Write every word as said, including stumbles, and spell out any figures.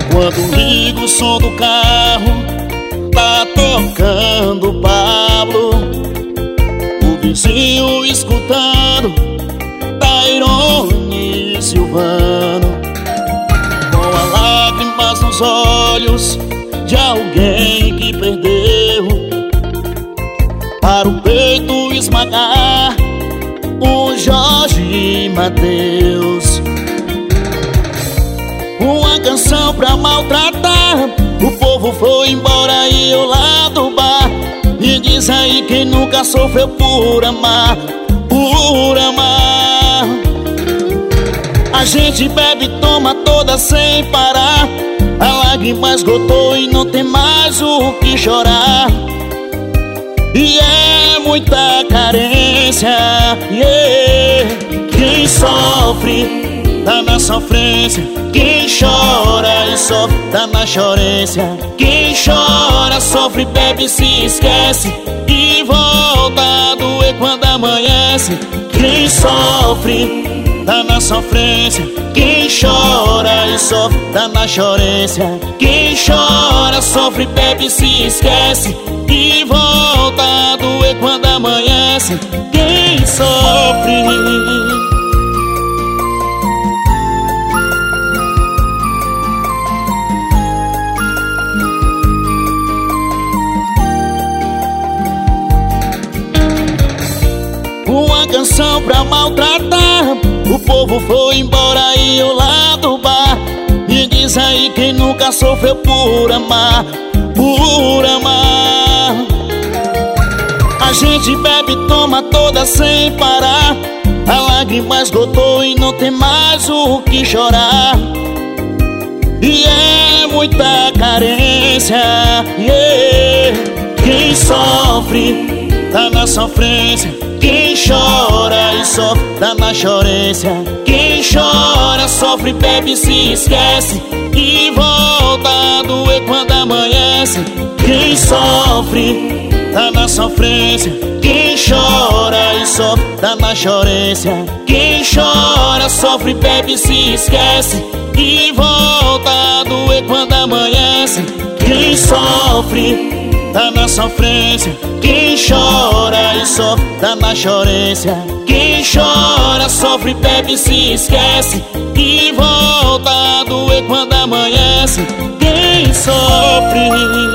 Quando ligo o som do carro, tá tocando Pablo. O vizinho escutando Tairone e Silvano, com as lágrimas nos olhos de alguém que perdeu, para o peito esmagar o Jorge e Mateus. Uma canção pra maltratar, o povo foi embora e eu lá do bar. E diz aí quem nunca sofreu por amar, por amar. A gente bebe e toma toda sem parar, a lágrima esgotou e não tem mais o que chorar. E é muita carência, yeah. Quem sofre tá na sofrência, quem chora e sofre tá na chorência. Quem chora, sofre, bebe, se esquece e volta a doer quando amanhece. Quem sofre tá na sofrência, quem chora e sofre tá na chorência. Quem chora, sofre, bebe, se esquece e volta a doer quando amanhece. Quem sofre. Uma canção pra maltratar, o povo foi embora e eu lá do bar. E diz aí quem nunca sofreu por amar, por amar. A gente bebe e toma toda sem parar, a lágrima esgotou e não tem mais o que chorar. E é muita carência, yeah. Quem sofre tá na sofrência, quem chora e sofre tá na chorência. Quem chora, sofre, bebe, se esquece e volta a doer quando amanhece. Quem sofre tá na sofrência, quem chora e sofre tá na chorência. Quem chora, sofre, bebe, se esquece e volta a doer quando amanhece. Quem sofre tá na sofrência, quem chora e sofre tá na chorência. Quem chora, sofre, bebe, se esquece e volta a doer quando amanhece. Quem sofre.